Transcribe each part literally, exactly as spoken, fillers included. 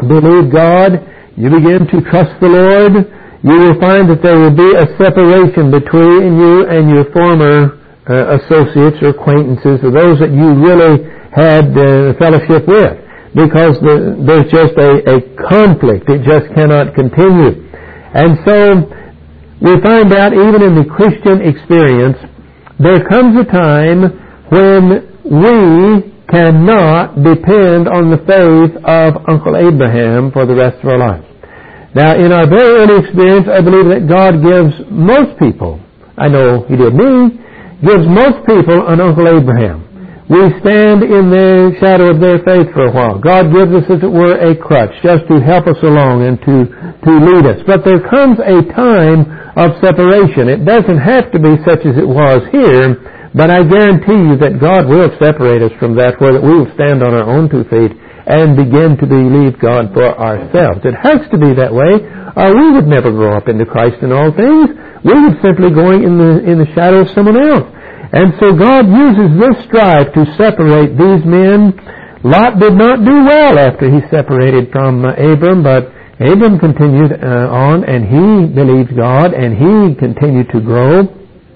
believe God, you begin to trust the Lord, you will find that there will be a separation between you and your former uh, associates or acquaintances, or those that you really had uh, fellowship with, because the, there's just a, a conflict. It just cannot continue. And so we find out even in the Christian experience, there comes a time when we cannot depend on the faith of Uncle Abraham for the rest of our lives. Now, in our very early experience, I believe that God gives most people, I know He did me, gives most people an Uncle Abraham. We stand in the shadow of their faith for a while. God gives us, as it were, a crutch just to help us along and to, to lead us. But there comes a time of separation. It doesn't have to be such as it was here, but I guarantee you that God will separate us from that, where we will stand on our own two feet and begin to believe God for ourselves. It has to be that way, or we would never grow up into Christ in all things. We would simply go in the, in the shadow of someone else. And so God uses this strife to separate these men. Lot did not do well after he separated from uh, Abram, but Abram continued uh, on, and he believed God, and he continued to grow.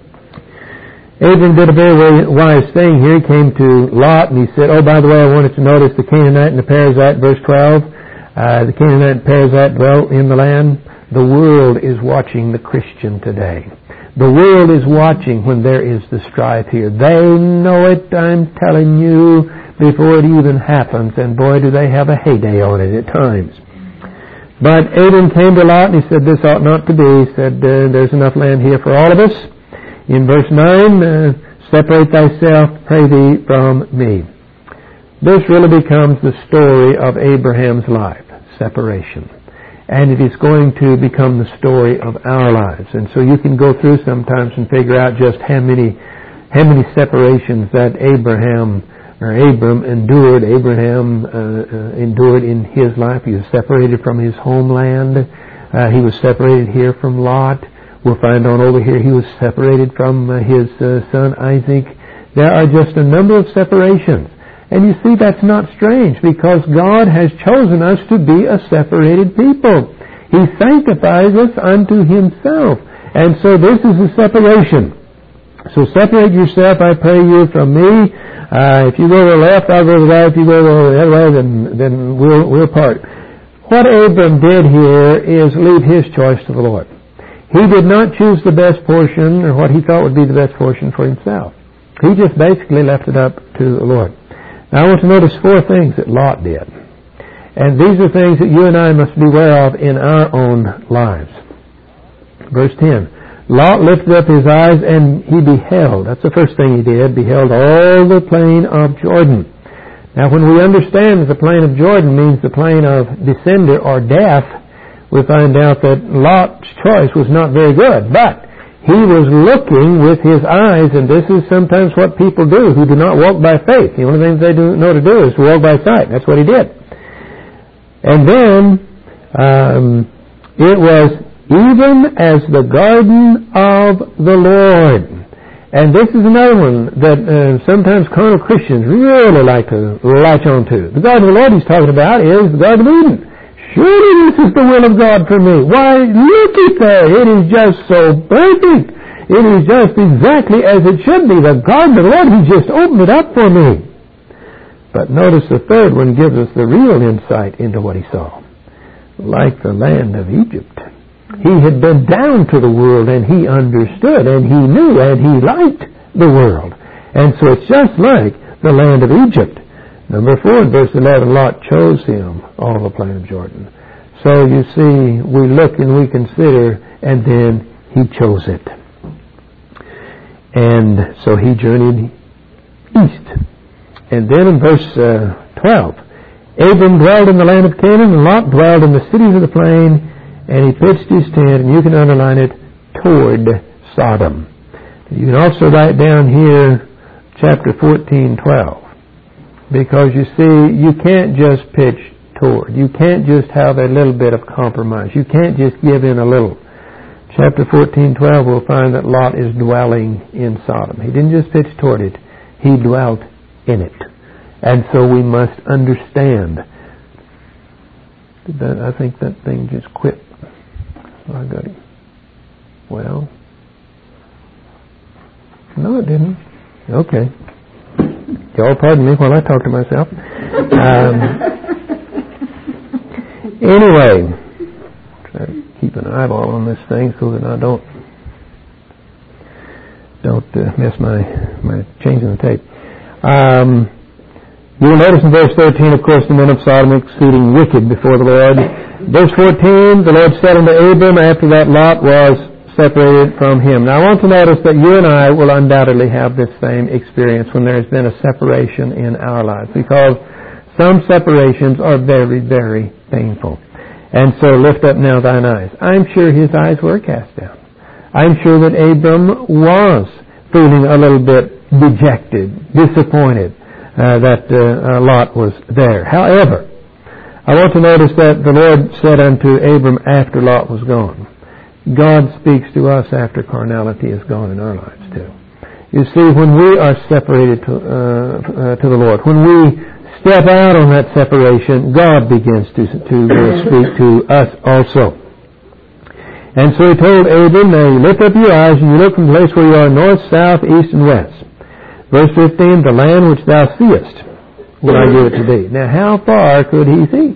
Abram did a very wise thing here. He came to Lot and he said, oh, by the way, I wanted to notice the Canaanite and the Perizzite, verse twelve. Uh, the Canaanite and Perizzite dwelt in the land. The world is watching the Christian today. The world is watching when there is the strife here. They know it, I'm telling you, before it even happens. And boy, do they have a heyday on it at times. But Abram came to Lot and he said, this ought not to be. He said, uh, there's enough land here for all of us. In verse nine, uh, separate thyself, pray thee, from me. This really becomes the story of Abraham's life, separation. And it is going to become the story of our lives. And so you can go through sometimes and figure out just how many, how many separations that Abraham or Abram endured. Abraham uh, uh, endured in his life. He was separated from his homeland. Uh, he was separated here from Lot. We'll find on over here he was separated from uh, his uh, son Isaac. There are just a number of separations. And you see, that's not strange, because God has chosen us to be a separated people. He sanctifies us unto Himself. And so this is a separation. So separate yourself, I pray you, from me. Uh, if you go to the left, I'll go to the right. If you go to the other way, then, then we'll, we'll part. What Abram did here is leave his choice to the Lord. He did not choose the best portion, or what he thought would be the best portion, for himself. He just basically left it up to the Lord. Now I want to notice four things that Lot did. And these are things that you and I must beware of in our own lives. Verse ten. Lot lifted up his eyes and he beheld. That's the first thing he did. Beheld all the plain of Jordan. Now when we understand that the plain of Jordan means the plain of descender or death, we find out that Lot's choice was not very good. But he was looking with his eyes, and this is sometimes what people do who do not walk by faith. The only thing they do know to do is to walk by sight. That's what he did. And then um, it was even as the garden of the Lord. And this is another one that uh, sometimes carnal Christians really like to latch on to. The garden of the Lord he's talking about is the Garden of Eden. Surely this is the will of God for me. Why, look at that. It is just so perfect. It is just exactly as it should be. The garden of the Lord, He just opened it up for me. But notice the third one gives us the real insight into what he saw. Like the land of Egypt. He had been down to the world, and he understood, and he knew, and he liked the world. And so it's just like the land of Egypt. Number four, in verse eleven, Lot chose him all the plain of Jordan. So you see, we look and we consider, and then he chose it. And so he journeyed east. And then in verse uh, twelve, Abram dwelled in the land of Canaan, and Lot dwelled in the cities of the plain, and he pitched his tent, and you can underline it, toward Sodom. You can also write down here chapter fourteen, twelve. Because you see, you can't just pitch toward. You can't just have a little bit of compromise. You can't just give in a little. Chapter fourteen, twelve, we'll find that Lot is dwelling in Sodom. He didn't just pitch toward it. He dwelt in it. And so we must understand Did that, I think that thing just quit. Oh, I got it. Well, no, it didn't. Okay. Y'all pardon me while I talk to myself. Um, anyway, try to keep an eyeball on this thing so that I don't don't uh, miss my my changing the tape. Um, you will notice in verse thirteen, of course, the men of Sodom exceeding wicked before the Lord. Verse fourteen, the Lord said unto Abram after that Lot was separated from him. Now I want to notice that you and I will undoubtedly have this same experience when there has been a separation in our lives, because some separations are very, very painful. And so lift up now thine eyes. I'm sure his eyes were cast down. I'm sure that Abram was feeling a little bit dejected, disappointed uh, that uh, Lot was there. However, I want to notice that the Lord said unto Abram after Lot was gone. God speaks to us after carnality is gone in our lives too. You see, when we are separated to, uh, uh, to the Lord, when we step out on that separation, God begins to, to uh, speak to us also. And so he told Abram, now you lift up your eyes and you look from the place where you are, north, south, east, and west. Verse fifteen, the land which thou seest will I give it to thee. Now how far could he see?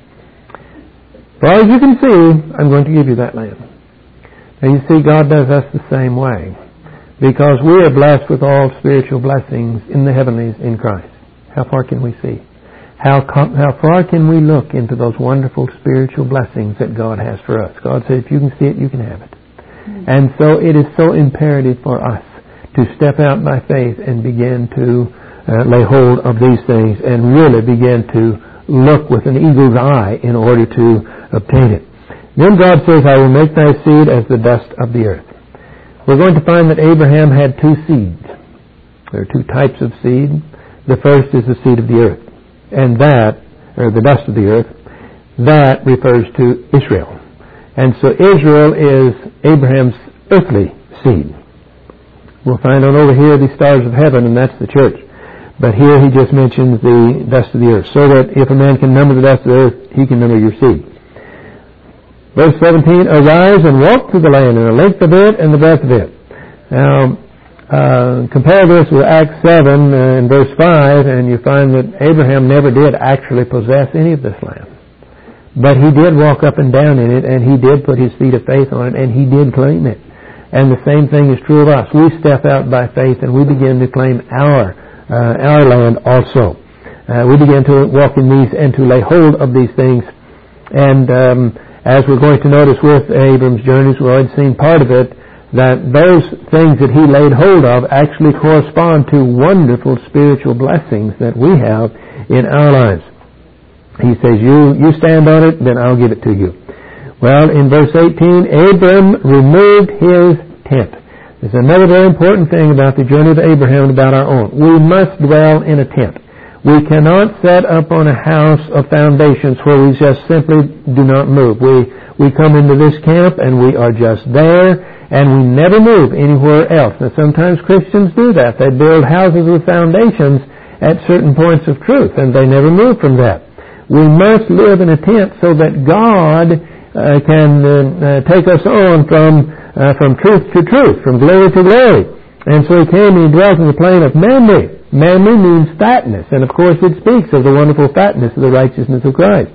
As far as you can see, I'm going to give you that land. Now you see, God does us the same way, because we are blessed with all spiritual blessings in the heavenlies in Christ. How far can we see? How com- how far can we look into those wonderful spiritual blessings that God has for us? God said, if you can see it, you can have it. Mm-hmm. And so it is so imperative for us to step out by faith and begin to uh, lay hold of these things and really begin to look with an eagle's eye in order to obtain it. Then God says, I will make thy seed as the dust of the earth. We're going to find that Abraham had two seeds. There are two types of seed. The first is the seed of the earth. And that, or the dust of the earth, that refers to Israel. And so Israel is Abraham's earthly seed. We'll find on over here the stars of heaven, and that's the church. But here he just mentions the dust of the earth, so that if a man can number the dust of the earth, he can number your seed. Verse seventeen, arise and walk through the land, and the length of it and the breadth of it. Now, uh, compare this with Acts seven uh, in verse five, and you find that Abraham never did actually possess any of this land. But he did walk up and down in it, and he did put his feet of faith on it, and he did claim it. And the same thing is true of us. We step out by faith, and we begin to claim our uh, our land also. Uh, we begin to walk in these and to lay hold of these things. And um, as we're going to notice with Abram's journeys, we've already seen part of it, that those things that he laid hold of actually correspond to wonderful spiritual blessings that we have in our lives. He says, you, you stand on it, then I'll give it to you. Well, in verse eighteen, Abram removed his tent. There's another very important thing about the journey of Abraham and about our own. We must dwell in a tent. We cannot set up on a house of foundations where we just simply do not move. We we come into this camp and we are just there, and we never move anywhere else. Now sometimes Christians do that. They build houses with foundations at certain points of truth, and they never move from that. We must live in a tent so that God uh, can uh, uh, take us on from uh, from truth to truth, from glory to glory. And so he came and he dwelt in the plain of Mamre. Mamre means fatness, and of course it speaks of the wonderful fatness of the righteousness of Christ.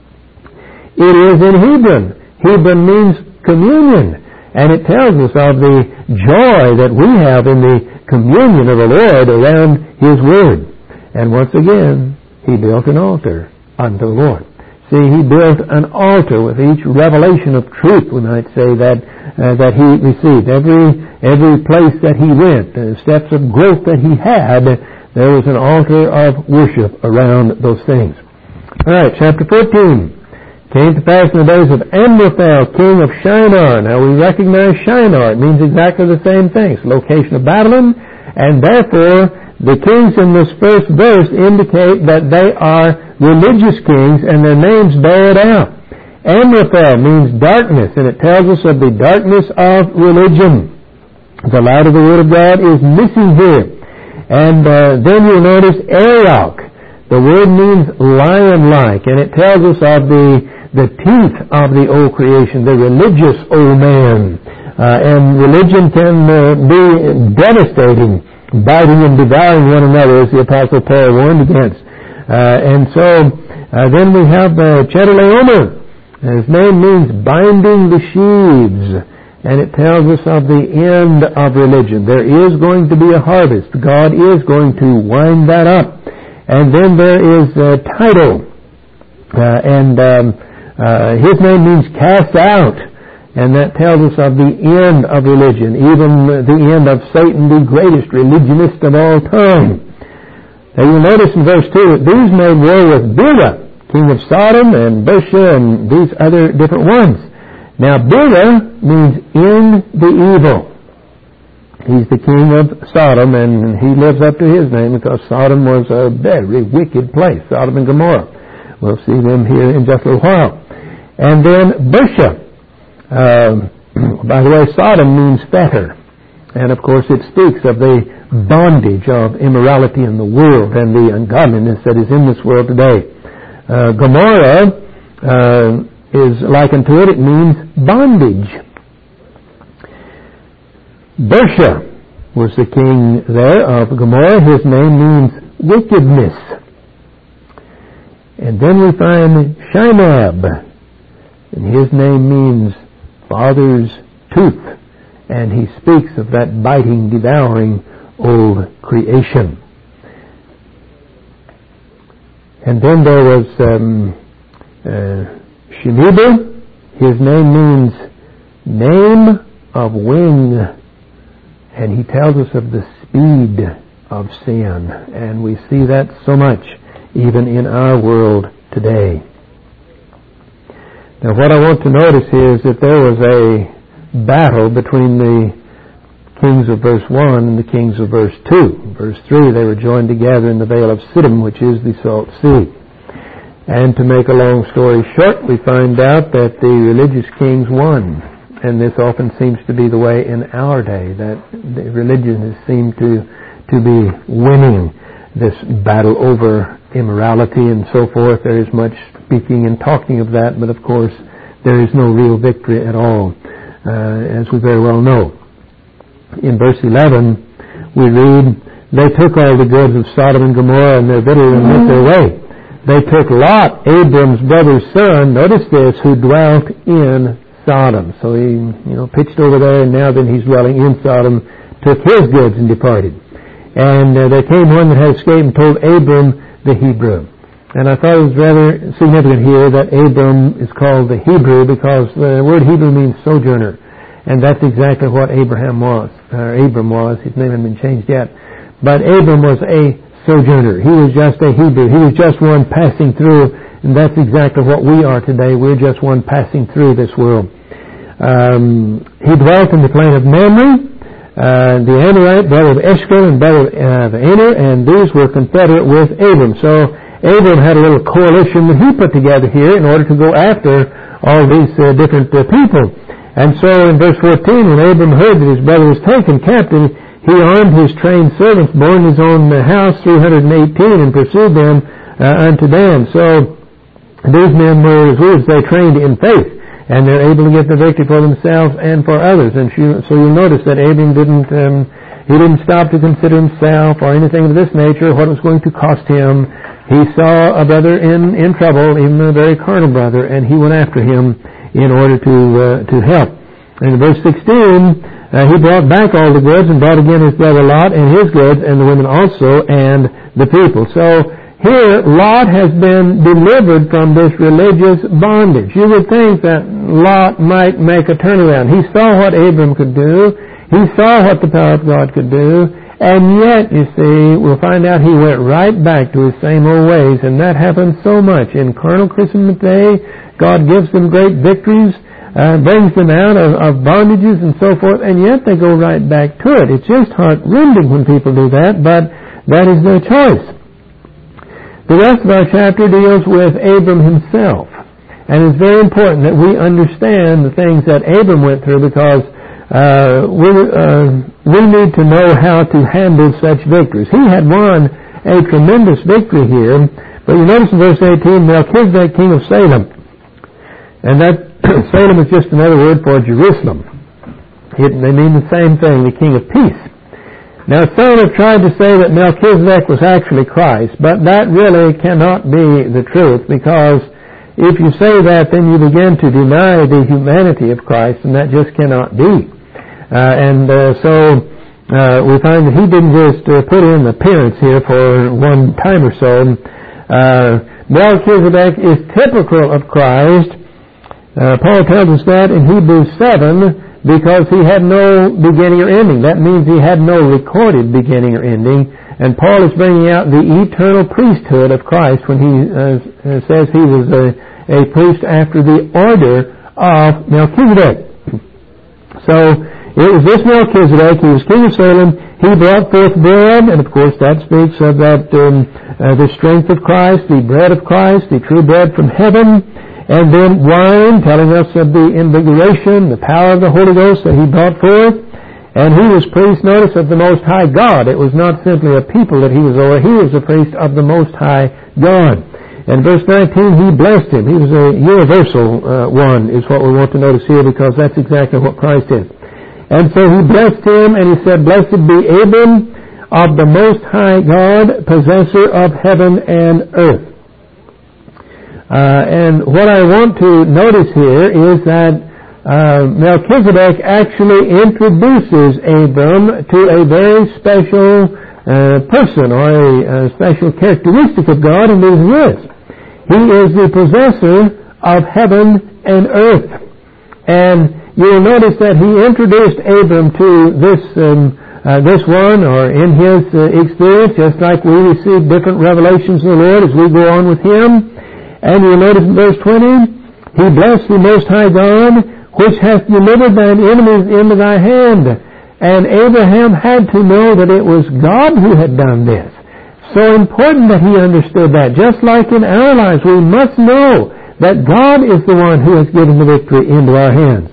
It is in Hebron. Hebron means communion, and it tells us of the joy that we have in the communion of the Lord around His Word. And once again, he built an altar unto the Lord. See, he built an altar with each revelation of truth, we might say, that uh, that he received. Every every place that he went, the steps of growth that he had, there was an altar of worship around those things. All right, chapter fourteen. Came to pass in the days of Amraphel, king of Shinar. Now we recognize Shinar. It means exactly the same thing. It's the location of Babylon, and therefore the kings in this first verse indicate that they are religious kings, and their names bear it out. Amraphel means darkness, and it tells us of the darkness of religion. The light of the Word of God is missing here. And uh, then you'll notice Arioch. The word means lion-like, and it tells us of the, the teeth of the old creation, the religious old man. Uh, and religion can uh, be devastating, biting and devouring one another, as the Apostle Paul warned against. Uh, and so, uh, then we have uh, Chedorlaomer. His name means binding the sheaves. And it tells us of the end of religion. There is going to be a harvest. God is going to wind that up. And then there is uh, Tidal. Uh, and um, uh, his name means cast out. And that tells us of the end of religion, even the end of Satan, the greatest religionist of all time. Now you'll notice in verse two that these made war with Bilhah, king of Sodom, and Bersha, and these other different ones. Now Bilhah means in the evil. He's the king of Sodom, and he lives up to his name because Sodom was a very wicked place, Sodom and Gomorrah. We'll see them here in just a little while. And then Bersha. Uh, by the way, Sodom means fetter. And of course it speaks of the bondage of immorality in the world and the ungodliness that is in this world today. Uh, Gomorrah uh, is likened to it. It means bondage. Bersha was the king there of Gomorrah. His name means wickedness. And then we find Shinab, and his name means father's tooth, and he speaks of that biting, devouring old creation. And then there was um, uh, Shemeber. His name means name of wing, and he tells us of the speed of sin, and we see that so much even in our world today. Now what I want to notice is that there was a battle between the kings of verse one and the kings of verse two. Verse three, they were joined together in the Vale of Siddim, which is the Salt Sea. And to make a long story short, we find out that the religious kings won. And this often seems to be the way in our day, that the religion has seemed to, to be winning this battle over immorality and so forth. There is much speaking and talking of that, but of course there is no real victory at all, uh, as we very well know. In verse eleven we read, they took all the goods of Sodom and Gomorrah and their victuals and went their way. They took Lot, Abram's brother's son, notice this, who dwelt in Sodom. So he, you know, pitched over there, and now then he's dwelling in Sodom, took his goods and departed. And uh, there came one that had escaped and told Abram the Hebrew. And I thought it was rather significant here that Abram is called the Hebrew because the word Hebrew means sojourner. And that's exactly what Abraham was, or Abram was. His name hadn't been changed yet. But Abram was a sojourner. He was just a Hebrew. He was just one passing through. And that's exactly what we are today. We're just one passing through this world. Um, he dwelt in the plain of Mamre. Uh, the Amorite, brother of Eshcol and brother of Aner, and these were confederate with Abram. So Abram had a little coalition that he put together here in order to go after all these uh, different uh, people. And so in verse fourteen, when Abram heard that his brother was taken captive, he armed his trained servants, born his own uh, house, three hundred eighteen, and pursued them uh, unto Dan. So these men were, as we would say, trained in faith. And they're able to get the victory for themselves and for others. And so you'll notice that Abram didn't, um, he didn't stop to consider himself or anything of this nature, what it was going to cost him. He saw a brother in, in trouble, even a very carnal brother, and he went after him in order to, uh, to help. And in verse sixteen, uh, he brought back all the goods and brought again his brother Lot and his goods and the women also and the people. So, here, Lot has been delivered from this religious bondage. You would think that Lot might make a turnaround. He saw what Abram could do. He saw what the power of God could do. And yet, you see, we'll find out he went right back to his same old ways. And that happens so much. In carnal Christendom today, God gives them great victories, uh, brings them out of, of bondages and so forth, and yet they go right back to it. It's just heart-rending when people do that, but that is their choice. The rest of our chapter deals with Abram himself. And it's very important that we understand the things that Abram went through because uh, we, uh, we need to know how to handle such victories. He had won a tremendous victory here. But you notice in verse eighteen, Melchizedek, king of Salem. And that Salem is just another word for Jerusalem. It, they mean the same thing, the king of peace. Now some have tried to say that Melchizedek was actually Christ, but that really cannot be the truth, because if you say that, then you begin to deny the humanity of Christ, and that just cannot be. Uh, and uh, so uh, we find that he didn't just uh, put in the appearance here for one time or so. Uh, Melchizedek is typical of Christ. Uh, Paul tells us that in Hebrews seven, because he had no beginning or ending. That means he had no recorded beginning or ending. And Paul is bringing out the eternal priesthood of Christ when he uh, says he was a, a priest after the order of Melchizedek. So it was this Melchizedek. He was king of Salem. He brought forth bread, and of course that speaks of that um, uh, the strength of Christ, the bread of Christ, the true bread from heaven. And then wine, telling us of the invigoration, the power of the Holy Ghost that he brought forth. And he was priest, notice, of the Most High God. It was not simply a people that he was over. He was a priest of the Most High God. And verse nineteen, he blessed him. He was a universal uh, one, is what we want to notice here, because that's exactly what Christ is. And so he blessed him, and he said, Blessed be Abram of the Most High God, possessor of heaven and earth. Uh, and what I want to notice here is that uh, Melchizedek actually introduces Abram to a very special uh, person, or a, a special characteristic of God, and this is this. He is the possessor of heaven and earth. And you'll notice that he introduced Abram to this um, uh, this one, or in his uh, experience, just like we receive different revelations of the Lord as we go on with him. And you'll notice in verse twenty, he blessed the Most High God, which hath delivered thine enemies into thy hand. And Abraham had to know that it was God who had done this. So important that he understood that. Just like in our lives, we must know that God is the one who has given the victory into our hands.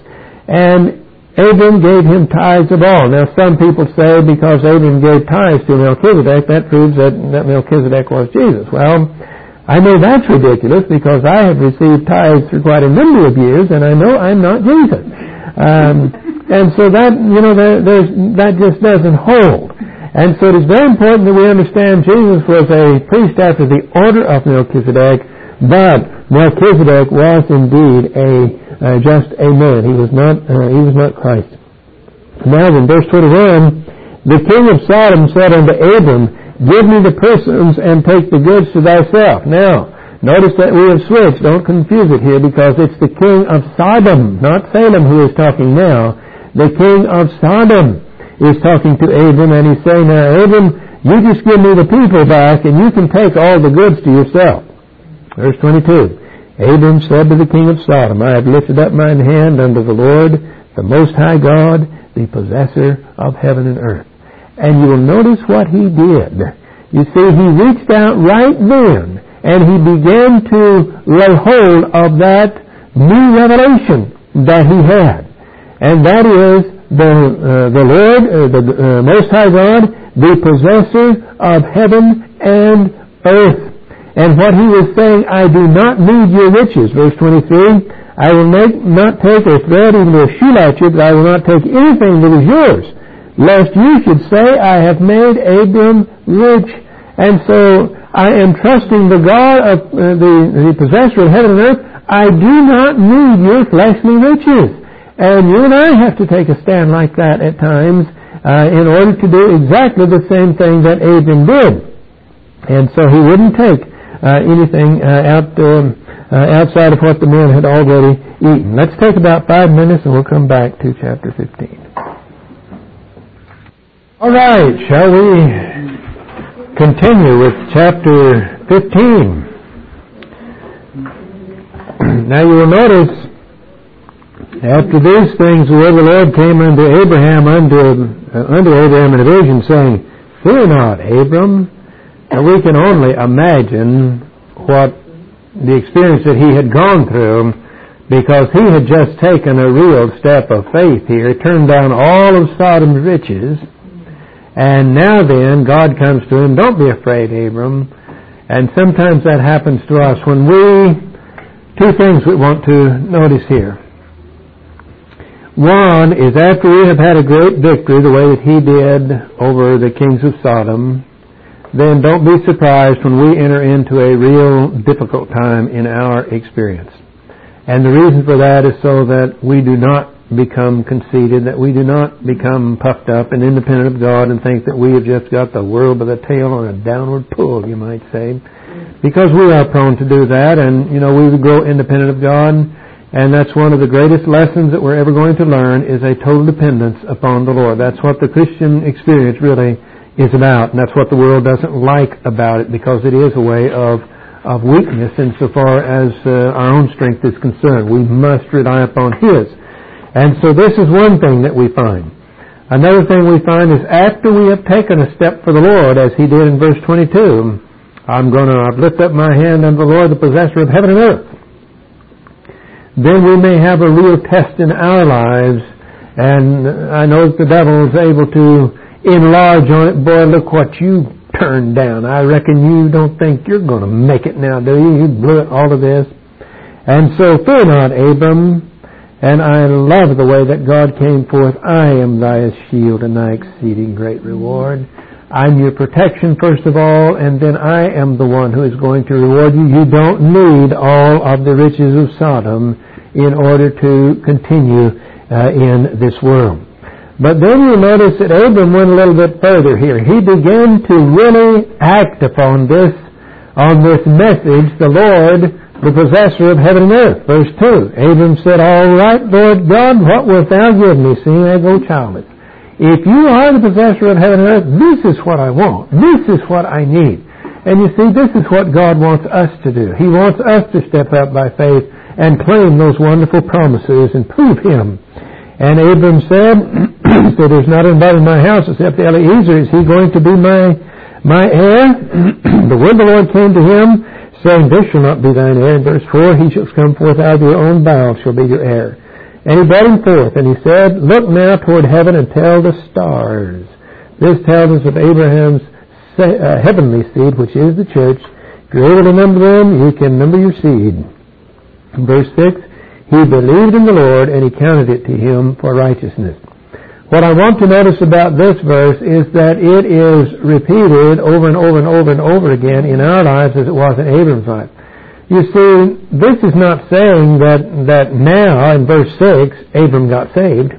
And Abram gave him tithes of all. Now some people say because Abram gave tithes to Melchizedek, that proves that, that Melchizedek was Jesus. Well, I know that's ridiculous, because I have received tithes for quite a number of years, and I know I'm not Jesus. Um, and so that, you know, there, there's, that just doesn't hold. And so it is very important that we understand Jesus was a priest after the order of Melchizedek, but Melchizedek was indeed a uh, just a man. He was not uh, he was not Christ. Now in verse twenty-one, the king of Sodom said unto Abram, Give me the persons and take the goods to thyself. Now, notice that we have switched. Don't confuse it here, because it's the king of Sodom, not Salem, who is talking now. The king of Sodom is talking to Abram, and he's saying, Now, Abram, you just give me the people back, and you can take all the goods to yourself. Verse twenty-two, Abram said to the king of Sodom, I have lifted up mine hand unto the Lord, the Most High God, the possessor of heaven and earth. And you will notice what he did. You see, he reached out right then, and he began to lay hold of that new revelation that he had. And that is the uh, the Lord, uh, the uh, Most High God, the possessor of heaven and earth. And what he was saying, I do not need your riches. Verse twenty-three, I will make, not take a thread, even a shoe latchet, but I will not take anything that is yours, lest you should say, I have made Abram rich. And so I am trusting the God of uh, the, the possessor of heaven and earth. I do not need your fleshly riches. And you and I have to take a stand like that at times uh, in order to do exactly the same thing that Abram did. And so he wouldn't take uh, anything uh, out um, uh, outside of what the men had already eaten. Let's take about five minutes and we'll come back to chapter fifteen. All right, shall we continue with chapter fifteen? Now you will notice, after these things, the word of the Lord came unto Abraham, unto, uh, unto Abraham in a vision, saying, Fear not, Abram. And we can only imagine what the experience that he had gone through, because he had just taken a real step of faith here, turned down all of Sodom's riches, And now then, God comes to him, don't be afraid, Abram. And sometimes that happens to us when we, two things we want to notice here. One is after we have had a great victory the way that he did over the kings of Sodom, then don't be surprised when we enter into a real difficult time in our experience. And the reason for that is so that we do not become conceited, that we do not become puffed up and independent of God and think that we have just got the world by the tail on a downward pull, you might say. Because we are prone to do that, and, you know, we would grow independent of God, and that's one of the greatest lessons that we're ever going to learn is a total dependence upon the Lord. That's what the Christian experience really is about, and that's what the world doesn't like about it, because it is a way of of weakness insofar as uh, our own strength is concerned. We must rely upon His. And so this is one thing that we find. Another thing we find is after we have taken a step for the Lord, as he did in verse twenty-two, I'm going to lift up my hand unto the Lord, the possessor of heaven and earth. Then we may have a real test in our lives, and I know that the devil is able to enlarge on it. Boy, look what you turned down. I reckon you don't think you're going to make it now, do you? You blew it, all of this. And so fear not, Abram. And I love the way that God came forth. I am thy shield and thy exceeding great reward. I'm your protection, first of all, and then I am the one who is going to reward you. You don't need all of the riches of Sodom in order to continue uh, in this world. But then you notice that Abram went a little bit further here. He began to really act upon this, on this message, the Lord, the possessor of heaven and earth. Verse two, Abram said, all right, Lord God, what wilt thou give me, seeing I go childless? If you are the possessor of heaven and earth, this is what I want. This is what I need. And you see, this is what God wants us to do. He wants us to step up by faith and claim those wonderful promises and prove Him. And Abram said, so there's not anybody in my house except Eliezer. Is he going to be my my heir? The word of the Lord came to him, saying, this shall not be thine heir. In verse four, he shall come forth out of your own bowels, shall be your heir. And he brought him forth, and he said, look now toward heaven and tell the stars. This tells us of Abraham's uh, heavenly seed, which is the church. If you're able to number them, you can number your seed. In verse six, he believed in the Lord, and he counted it to him for righteousness. What I want to notice about this verse is that it is repeated over and over and over and over again in our lives as it was in Abram's life. You see, this is not saying that, that now, in verse six, Abram got saved.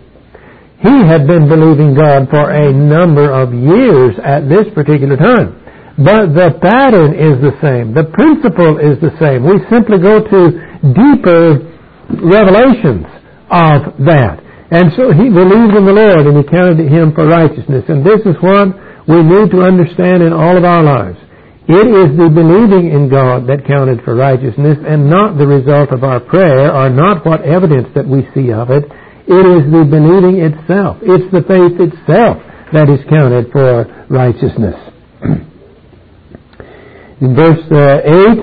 He had been believing God for a number of years at this particular time. But the pattern is the same. The principle is the same. We simply go to deeper revelations of that. And so he believed in the Lord, and he counted him for righteousness. And this is what we need to understand in all of our lives. It is the believing in God that counted for righteousness, and not the result of our prayer, or not what evidence that we see of it. It is the believing itself. It's the faith itself that is counted for righteousness. In verse uh, eight,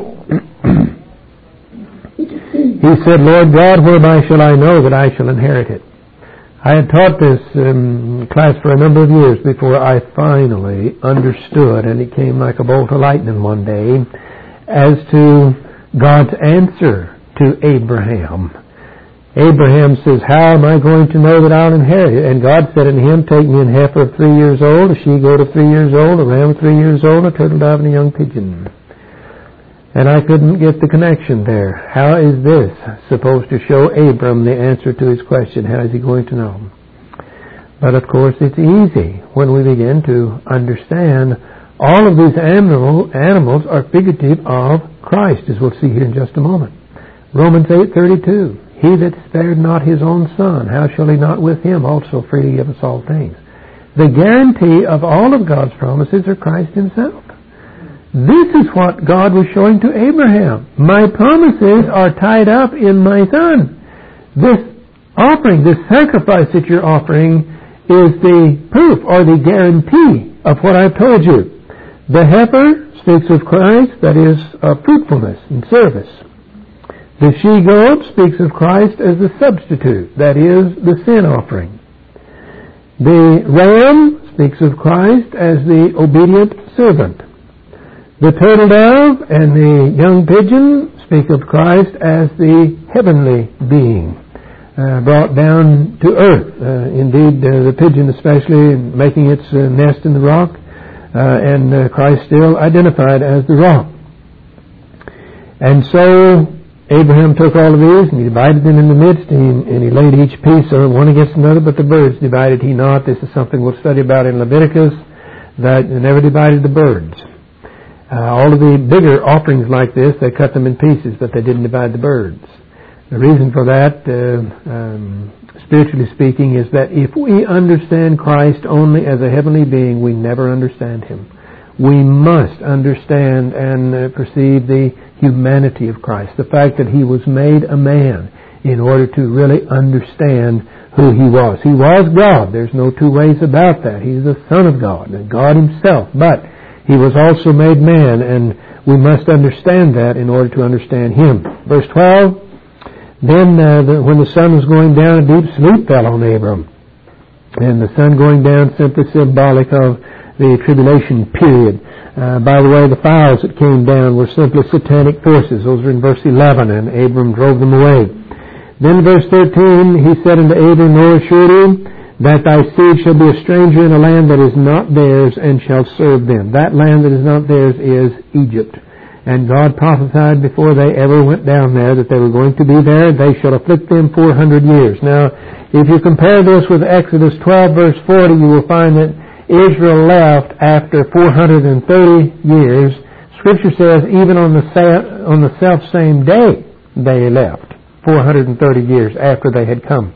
he said, Lord God, whereby shall I know that I shall inherit it? I had taught this um, class for a number of years before I finally understood, and it came like a bolt of lightning one day, as to God's answer to Abraham. Abraham says, how am I going to know that I'll inherit it? And God said unto him, take me an heifer of three years old, a she-goat of three years old, a ram of three years old, a turtle dove, and a young pigeon. And I couldn't get the connection there. How is this supposed to show Abram the answer to his question? How is he going to know? But of course it's easy when we begin to understand all of these animal, animals are figurative of Christ, as we'll see here in just a moment. Romans eight thirty-two. He that spared not his own son, how shall he not with him also freely give us all things? The guarantee of all of God's promises are Christ himself. This is what God was showing to Abraham. My promises are tied up in my son. This offering, this sacrifice that you're offering is the proof or the guarantee of what I've told you. The heifer speaks of Christ, that is, of fruitfulness and service. The she-goat speaks of Christ as the substitute, that is, the sin offering. The ram speaks of Christ as the obedient servant. The turtle dove and the young pigeon speak of Christ as the heavenly being, uh, brought down to earth. Uh, indeed, uh, the pigeon especially making its uh, nest in the rock, uh, and uh, Christ still identified as the rock. And so Abraham took all of these and he divided them in the midst, and he, and he laid each piece on one against another, but the birds divided he not. This is something we'll study about in Leviticus, that they never divided the birds. Uh, all of the bigger offerings like this, they cut them in pieces, but they didn't divide the birds. The reason for that, uh, um, spiritually speaking, is that if we understand Christ only as a heavenly being, we never understand Him. We must understand and uh, perceive the humanity of Christ, the fact that He was made a man in order to really understand who He was. He was God. There's no two ways about that. He's the Son of God, God Himself. But He was also made man, and we must understand that in order to understand Him. Verse twelve, then uh, the, when the sun was going down, a deep sleep fell on Abram. And the sun going down simply symbolic of the tribulation period. Uh, by the way, the fowls that came down were simply satanic forces. Those are in verse eleven, and Abram drove them away. Then verse thirteen, he said unto Abram, Know assuredly that thy seed shall be a stranger in a land that is not theirs, and shall serve them. That land that is not theirs is Egypt. And God prophesied before they ever went down there that they were going to be there. They shall afflict them four hundred years. Now, if you compare this with Exodus twelve, verse forty, you will find that Israel left after four hundred thirty years. Scripture says even on the sa- on the self-same day they left, four hundred thirty years after they had come.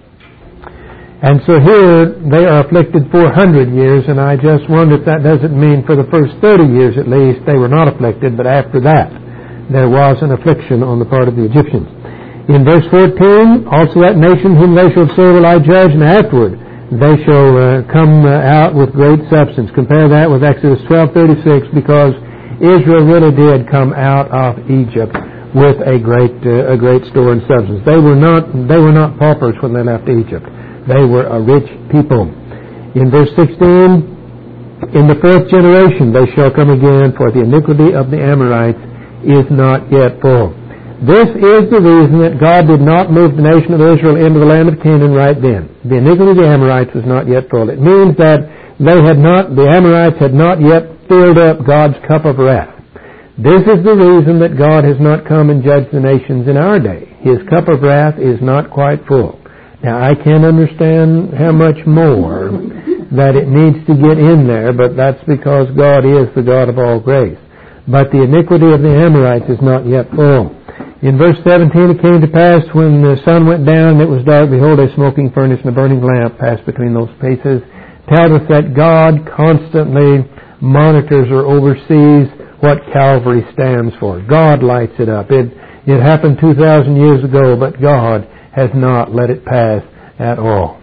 And so here they are afflicted four hundred years, and I just wonder if that doesn't mean for the first thirty years at least they were not afflicted, but after that there was an affliction on the part of the Egyptians. In verse fourteen, also that nation whom they shall serve will I judge, and afterward they shall uh, come uh, out with great substance. Compare that with Exodus twelve thirty-six, because Israel really did come out of Egypt with a great uh, a great store and substance. They were not they were not paupers when they left Egypt. They were a rich people. In verse sixteen, in the fourth generation they shall come again, for the iniquity of the Amorites is not yet full. This is the reason that God did not move the nation of Israel into the land of Canaan right then. The iniquity of the Amorites was not yet full. It means that they had not, the Amorites had not yet filled up God's cup of wrath. This is the reason that God has not come and judged the nations in our day. His cup of wrath is not quite full. Now, I can't understand how much more that it needs to get in there, but that's because God is the God of all grace. But the iniquity of the Amorites is not yet full. In verse seventeen, it came to pass when the sun went down and it was dark, behold, a smoking furnace and a burning lamp passed between those pieces. Tells us that God constantly monitors or oversees what Calvary stands for. God lights it up. It, it happened two thousand years ago, but God has not let it pass at all.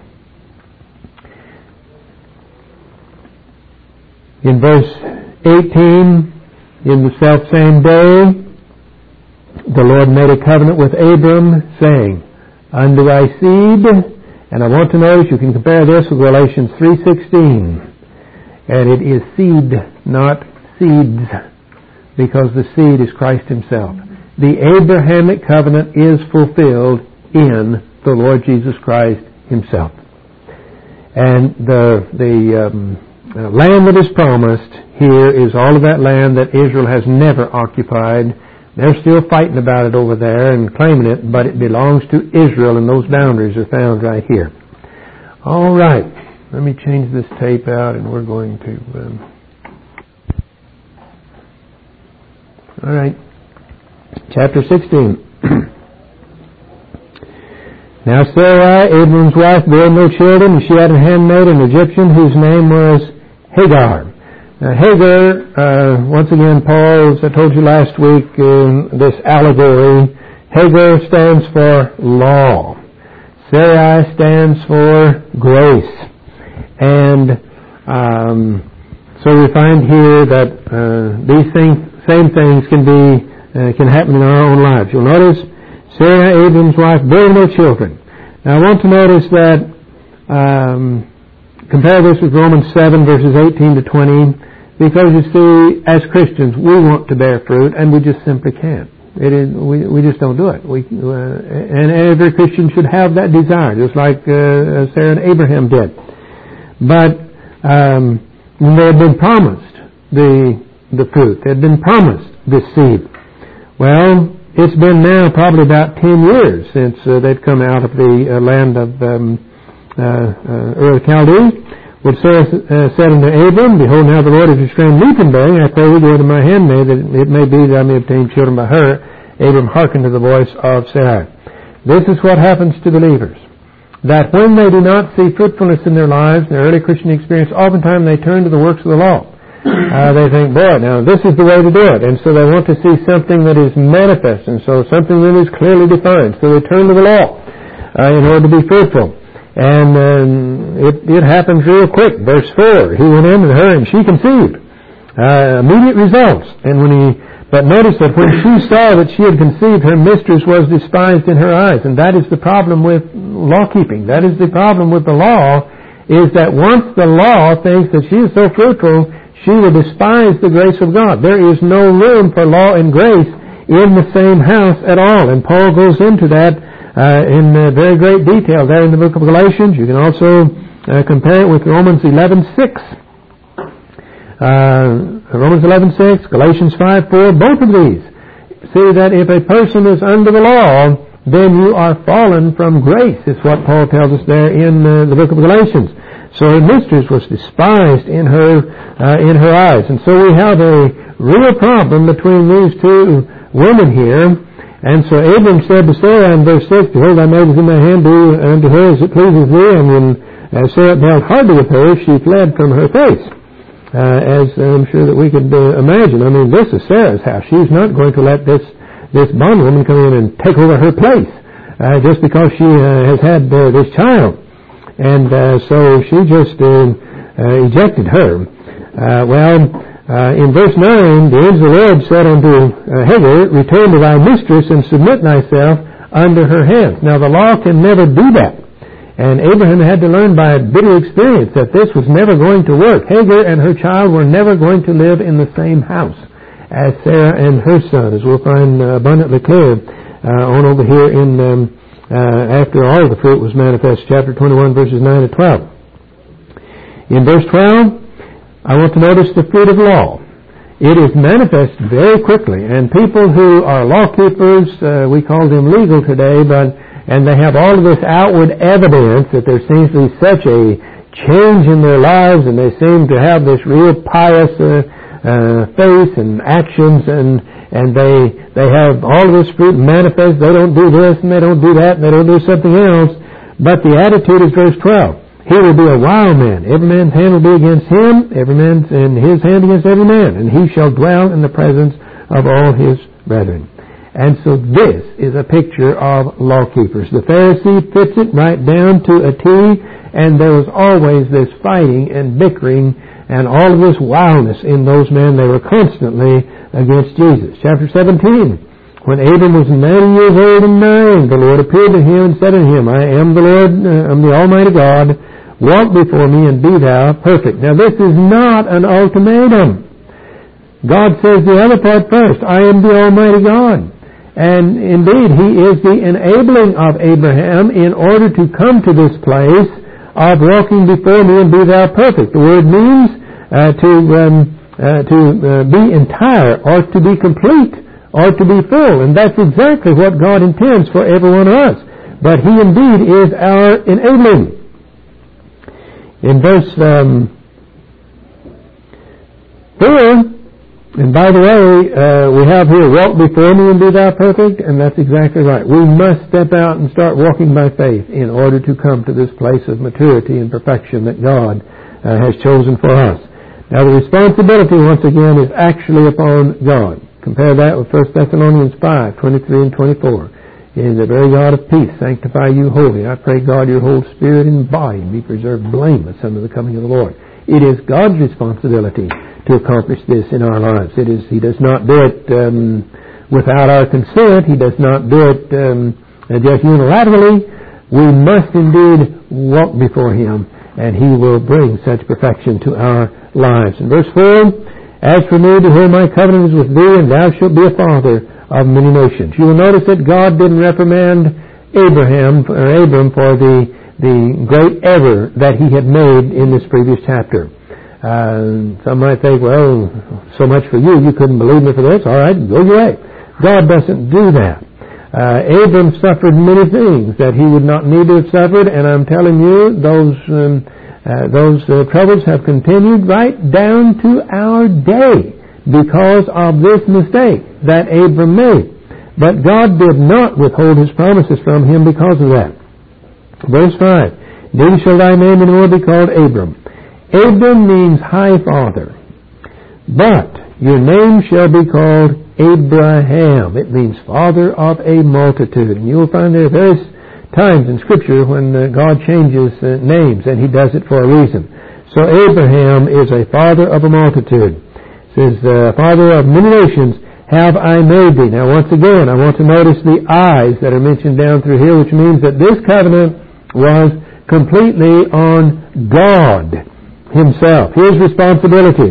In verse eighteen, in the selfsame day, the Lord made a covenant with Abram, saying, Unto thy seed, and I want to notice, you can compare this with Galatians three sixteen, and it is seed, not seeds, because the seed is Christ Himself. The Abrahamic covenant is fulfilled in the Lord Jesus Christ Himself. And the, the um, uh, land that is promised here is all of that land that Israel has never occupied. They're still fighting about it over there and claiming it, but it belongs to Israel, and those boundaries are found right here. All right. Let me change this tape out, and we're going to... Um, all right. Chapter sixteen. Now Sarai, Abram's wife, bore no children, and she had a handmaid, an Egyptian, whose name was Hagar. Now, Hagar, uh, once again, Paul, as I told you last week, in this allegory, Hagar stands for law. Sarai stands for grace. And um, so we find here that uh, these things, same things can be uh, can happen in our own lives. You'll notice Sarah, Abram's wife, bore no children. Now I want to notice that um, Compare this with Romans seven, verses eighteen to twenty, because you see, as Christians, we want to bear fruit, and we just simply can't. It is, we, we just don't do it. We, uh, and every Christian should have that desire, just like uh, Sarah and Abraham did. But um, they had been promised the the fruit. They had been promised this seed. Well, it's been now probably about ten years since uh, they'd come out of the uh, land of um, uh, uh, Ur of the Chaldees. Which Sarah uh, said unto Abram, Behold, now the Lord has restrained me from bearing. I pray thee, go to my handmaid, that it may be that I may obtain children by her. Abram hearkened to the voice of Sarai. This is what happens to believers. That when they do not see fruitfulness in their lives, in their early Christian experience, oftentimes they turn to the works of the law. Uh, they think, boy, now this is the way to do it. And so they want to see something that is manifest, and so something that is clearly defined. So they turn to the law uh, in order to be fruitful. And um, it, it happens real quick. Verse four, he went in to her and she conceived. Uh, immediate results. And when he, but notice that when she saw that she had conceived, her mistress was despised in her eyes. And that is the problem with law keeping. That is the problem with the law, is that once the law thinks that she is so fruitful, she will despise the grace of God. There is no room for law and grace in the same house at all. And Paul goes into that Uh, in uh, very great detail there in the book of Galatians. You can also uh, compare it with Romans eleven six. Uh, Romans eleven six, Galatians five four, both of these see that if a person is under the law, then you are fallen from grace, is what Paul tells us there in uh, the book of Galatians. So her mistress was despised in her uh, in her eyes. And so we have a real problem between these two women here. And so Abram said to Sarah in verse six, Behold, thy maid is in my hand, do unto her as it pleases thee. And when uh, Sarah dealt hardly with her, she fled from her face. Uh, as I'm sure that we could uh, imagine. I mean, this is Sarah's house. She's not going to let this this bondwoman come in and take over her place uh, just because she uh, has had uh, this child. And uh, so she just uh, uh, ejected her. Uh, well, Uh, in verse nine, the angel of the Lord said unto uh, Hagar, Return to thy mistress and submit thyself under her hands. Now the law can never do that. And Abraham had to learn by bitter experience that this was never going to work. Hagar and her child were never going to live in the same house as Sarah and her son, as we'll find uh, abundantly clear uh, on over here in um, uh, after all the fruit was manifest, chapter twenty-one, verses nine to twelve. In verse twelve, I want to notice the fruit of law. It is manifest very quickly, and people who are law keepers, uh, we call them legal today, but and they have all of this outward evidence that there seems to be such a change in their lives, and they seem to have this real pious uh, uh, faith and actions, and and they they have all of this fruit manifest. They don't do this and they don't do that and they don't do something else. But the attitude is verse twelve. He will be a wild man. Every man's hand will be against him, every man's and his hand against every man, and he shall dwell in the presence of all his brethren. And so this is a picture of law keepers. The Pharisee fits it right down to a T, and there was always this fighting and bickering and all of this wildness in those men. They were constantly against Jesus. Chapter seventeen. When Abram was ninety years old and nine, the Lord appeared to him and said unto him, I am the Lord, uh, I'm the Almighty God. Walk before me and be thou perfect. Now this is not an ultimatum. God says the other part first. I am the Almighty God. And indeed, He is the enabling of Abraham in order to come to this place of walking before me and be thou perfect. The word means uh, to um, uh, to uh, be entire or to be complete or to be full. And that's exactly what God intends for every one of us. But He indeed is our enabling. In verse um, four, and by the way, uh, we have here, walk before me and be thou perfect, and that's exactly right. We must step out and start walking by faith in order to come to this place of maturity and perfection that God uh, has chosen for us. Now the responsibility, once again, is actually upon God. Compare that with First Thessalonians five, twenty-three and twenty-four. In the very God of peace, sanctify you wholly. I pray, God, your whole spirit and body be preserved blameless unto the coming of the Lord. It is God's responsibility to accomplish this in our lives. It is. He does not do it um, without our consent. He does not do it um, just unilaterally. We must indeed walk before Him and He will bring such perfection to our lives. In verse four, as for me, behold, my covenant is with thee, and thou shalt be a father of many nations. You will notice that God didn't reprimand Abraham or Abram for the, the great error that he had made in this previous chapter. Uh, some might think, well, so much for you, you couldn't believe me for this. All right, go your way. God doesn't do that. Uh, Abram suffered many things that he would not need to have suffered, and I'm telling you, those um, uh, those uh, troubles have continued right down to our day because of this mistake that Abram made. But God did not withhold His promises from him because of that. Verse five, then shall thy name no more be called Abram. Abram means high father, but your name shall be called Abraham. It means father of a multitude. And you'll find there are various times in Scripture when uh, God changes uh, names, and He does it for a reason. So Abraham is a father of a multitude. It says, uh, father of many nations have I made thee. Now once again, I want to notice the I's that are mentioned down through here, which means that this covenant was completely on God Himself, His responsibility.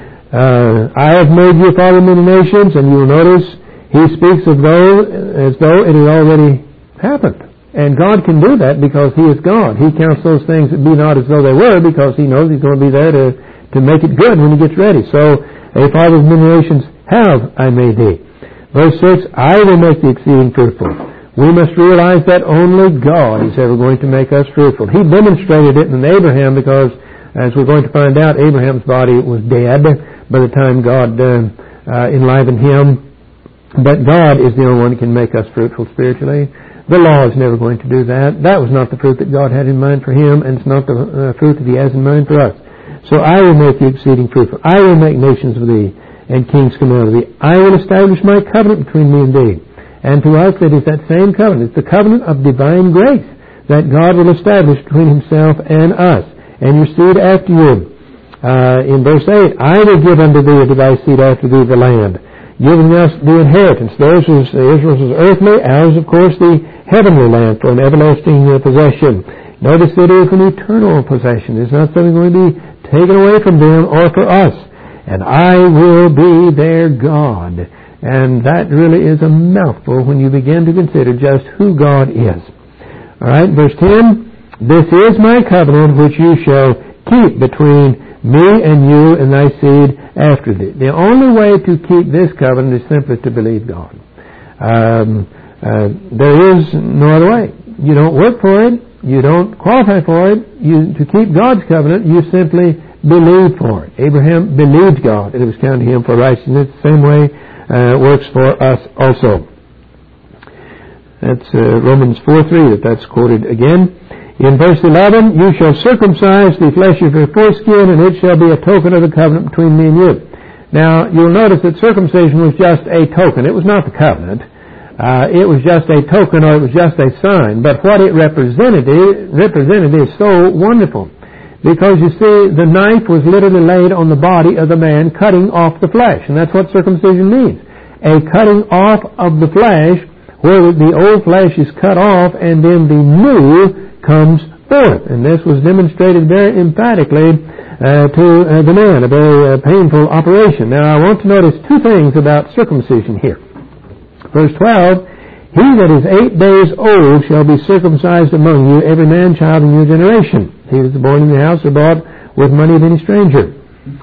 Uh, I have made you a father of many nations, and you will notice He speaks of though as though it had already happened. And God can do that because He is God. He counts those things that be not as though they were because He knows He's going to be there to, to make it good when He gets ready. So, a father of many nations have I made thee. Verse six, I will make thee exceeding fruitful. We must realize that only God is ever going to make us fruitful. He demonstrated it in Abraham because, as we're going to find out, Abraham's body was dead by the time God uh, uh, enlivened him. But God is the only one who can make us fruitful spiritually. The law is never going to do that. That was not the fruit that God had in mind for him, and it's not the uh, fruit that He has in mind for us. So I will make you exceeding fruitful. I will make nations of thee, and kings come out of thee. I will establish my covenant between me and thee. And to us it is that same covenant. It's the covenant of divine grace that God will establish between Himself and us, and your seed after you. Uh, in verse eight, I will give unto thee, to thy seed after thee, the land, giving us the inheritance. Theirs was Israel's earthly, ours, of course, the heavenly land for an everlasting uh, possession. Notice it is an eternal possession. It's not something going to be taken away from them or for us. And I will be their God. And that really is a mouthful when you begin to consider just who God is. All right, verse ten, this is my covenant which you shall keep between me and you and thy seed after thee. The only way to keep this covenant is simply to believe God. Um, uh, there is no other way. You don't work for it. You don't qualify for it. You, to keep God's covenant, you simply believe for it. Abraham believed God, and it was counted to him for righteousness. The same way uh, works for us also. That's uh, Romans four three, that that's quoted again. In verse eleven, you shall circumcise the flesh of your foreskin, and it shall be a token of the covenant between me and you. Now, you'll notice that circumcision was just a token. It was not the covenant. Uh, it was just a token, or it was just a sign. But what it represented, it represented is so wonderful. Because, you see, the knife was literally laid on the body of the man, cutting off the flesh. And that's what circumcision means. A cutting off of the flesh, where the old flesh is cut off, and then the new comes forth. And this was demonstrated very emphatically uh, to uh, the man, a very uh, painful operation. Now, I want to notice two things about circumcision here. Verse twelve, he that is eight days old shall be circumcised among you, every man child in your generation. He that is born in the house or bought with money of any stranger.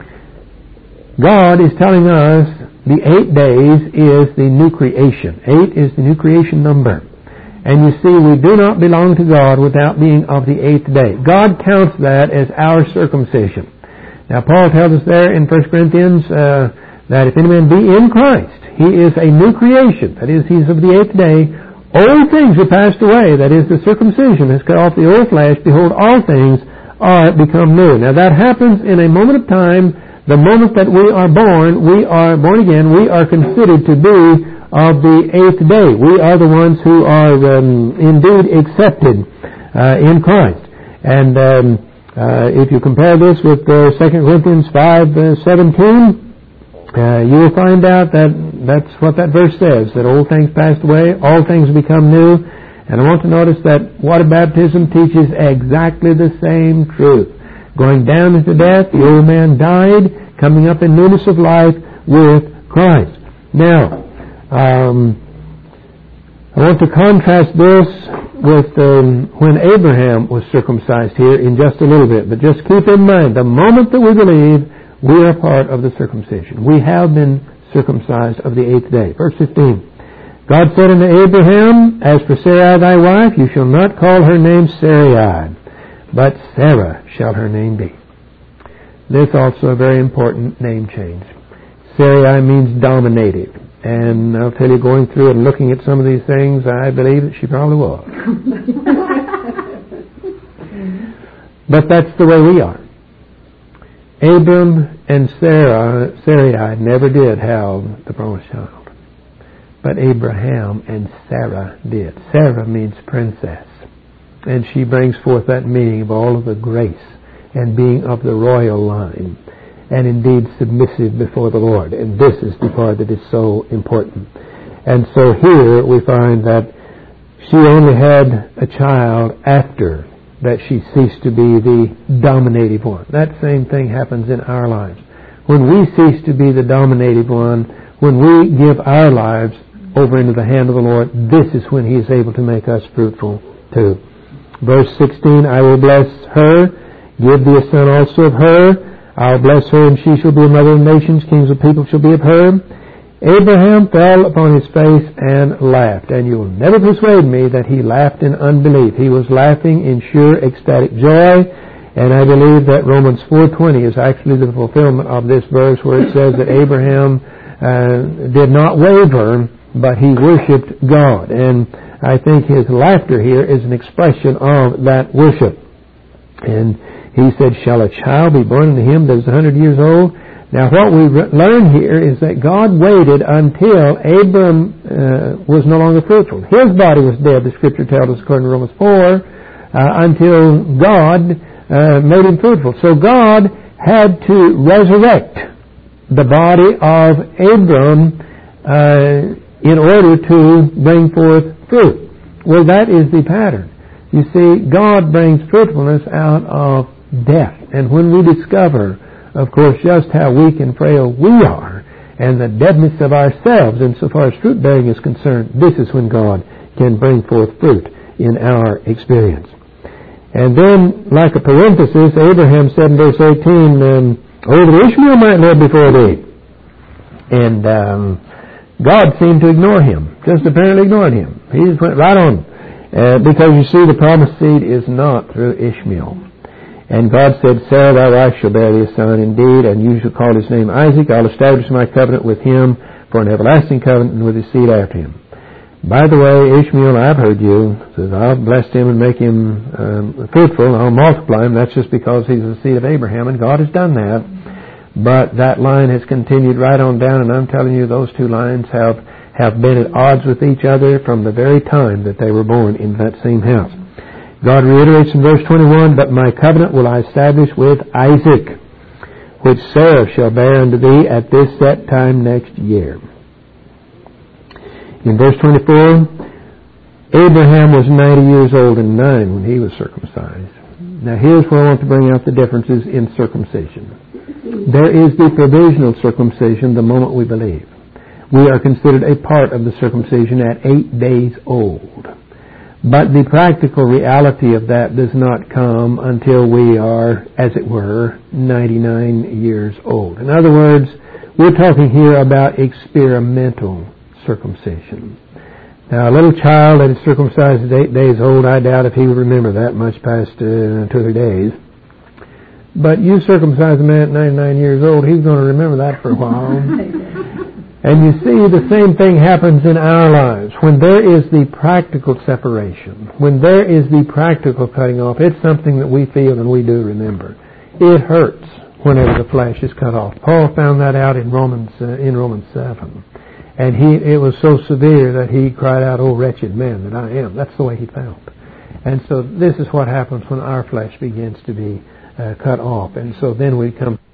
God is telling us the eight days is the new creation. Eight is the new creation number. And you see, we do not belong to God without being of the eighth day. God counts that as our circumcision. Now, Paul tells us there in First Corinthians uh, that if any man be in Christ, he is a new creation. That is, he's of the eighth day. Old things are passed away. That is, the circumcision has cut off the old flesh. Behold, all things are become new. Now, that happens in a moment of time. The moment that we are born, we are born again, we are considered to be of the eighth day. We are the ones who are um, indeed accepted uh, in Christ. And um, uh, if you compare this with uh, Second Corinthians five seventeen, uh, you will find out that that's what that verse says, that old things passed away, all things become new. And I want to notice that water baptism teaches exactly the same truth. Going down into death, the old man died, coming up in newness of life with Christ. Now, um, I want to contrast this with um, when Abraham was circumcised here in just a little bit. But just keep in mind, the moment that we believe, we are part of the circumcision. We have been circumcised of the eighth day. Verse fifteen. God said unto Abraham, As for Sarai thy wife, you shall not call her name Sarai, but Sarah shall her name be. This also a very important name change. Sarai means dominative. And I'll tell you, going through and looking at some of these things, I believe that she probably was. But that's the way we are. Abram and Sarah, Sarai never did have the promised child. But Abraham and Sarah did. Sarah means princess. And she brings forth that meaning of all of the grace and being of the royal line. And indeed submissive before the Lord. And this is the part that is so important. And so here we find that she only had a child after that she ceased to be the dominative one. That same thing happens in our lives. When we cease to be the dominative one, when we give our lives over into the hand of the Lord, this is when He is able to make us fruitful too. Verse sixteen, I will bless her, give thee a son also of her. I'll bless her, and she shall be a mother of nations. Kings of people shall be of her. Abraham fell upon his face and laughed. And you'll never persuade me that he laughed in unbelief. He was laughing in sure ecstatic joy. And I believe that Romans four twenty is actually the fulfillment of this verse where it says that Abraham uh, did not waver, but he worshipped God. And I think his laughter here is an expression of that worship. And he said, shall a child be born unto him that is a hundred years old? Now what we re- learn here is that God waited until Abram uh, was no longer fruitful. His body was dead, the Scripture tells us according to Romans four, uh, until God uh, made him fruitful. So God had to resurrect the body of Abram uh, in order to bring forth fruit. Well, that is the pattern. You see, God brings fruitfulness out of death. And when we discover, of course, just how weak and frail we are and the deadness of ourselves insofar as fruit bearing is concerned, this is when God can bring forth fruit in our experience. And then, like a parenthesis, Abraham said in verse eighteen, um, oh, that Ishmael might live before thee. And um, God seemed to ignore him, just apparently ignored him. He just went right on. Uh, because you see, the promised seed is not through Ishmael. And God said, Sarah thy wife shall bear thee a son indeed, and you shall call his name Isaac. I'll establish my covenant with him for an everlasting covenant, and with his seed after him. By the way, Ishmael, I've heard you, says, I'll bless him and make him um, fruitful, and I'll multiply him. That's just because he's the seed of Abraham, and God has done that. But that line has continued right on down, and I'm telling you, those two lines have, have been at odds with each other from the very time that they were born in that same house. God reiterates in verse twenty-one, but my covenant will I establish with Isaac, which Sarah shall bear unto thee at this set time next year. In verse twenty-four, Abraham was ninety years old and nine when he was circumcised. Now here's where I want to bring out the differences in circumcision. There is the provisional circumcision the moment we believe. We are considered a part of the circumcision at eight days old. But the practical reality of that does not come until we are, as it were, ninety-nine years old. In other words, we're talking here about experimental circumcision. Now, a little child that is circumcised at eight days old, I doubt if he would remember that much past uh, two or three days. But you circumcise a man at ninety-nine years old, he's going to remember that for a while. And you see, the same thing happens in our lives. When there is the practical separation, when there is the practical cutting off, it's something that we feel and we do remember. It hurts whenever the flesh is cut off. Paul found that out in Romans uh, in Romans seven. And he it was so severe that he cried out, "Oh, wretched man that I am." That's the way he felt. And so this is what happens when our flesh begins to be uh, cut off. And so then we come